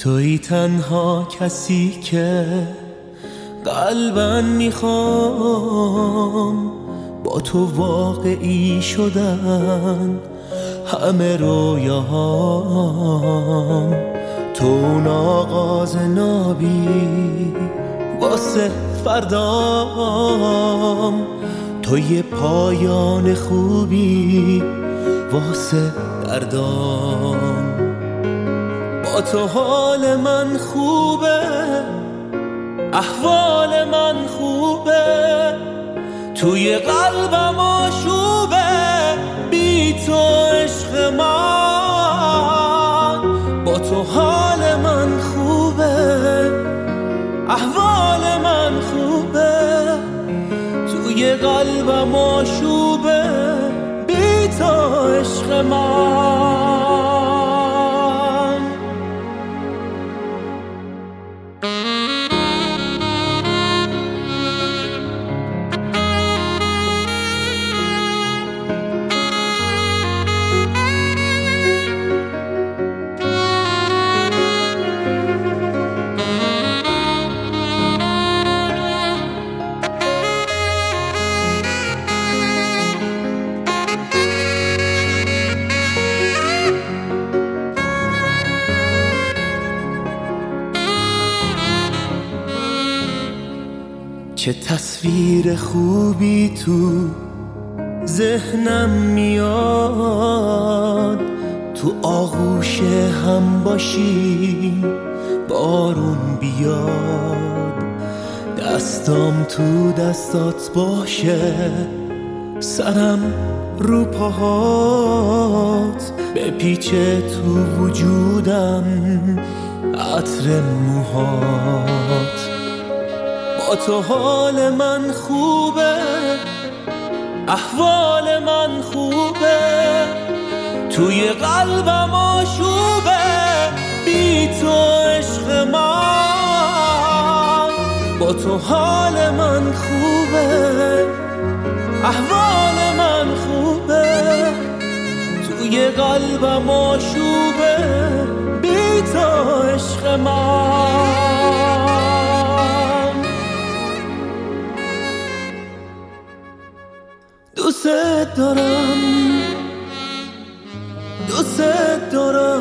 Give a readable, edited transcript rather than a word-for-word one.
توی تنها کسی که قلبم میخوام، با تو واقعی شدن همه رویاهام. تو اون آغاز نابی واسه فردام، تو یه پایان خوبی واسه دردام. با تو حال من خوبه، احوال من خوبه، توی قلبم آشوبه بی تو عشق من. با تو حال من خوبه، احوال من خوبه، توی قلبم آشوبه بی تو عشق من. چه تصویر خوبی تو ذهنم میاد، تو آغوش هم باشیم بارون بیاد. دستام تو دستات باشه، سرم رو پاهات، بپیچه تو وجودم عطر موهات. با تو حال من خوبه، احوال من خوبه، توی قلبم آشوبه بی تو عشق من. با تو حال من خوبه، احوال من خوبه، توی قلبم آشوبه بی تو عشق من. دوست دارم، دوست دارم،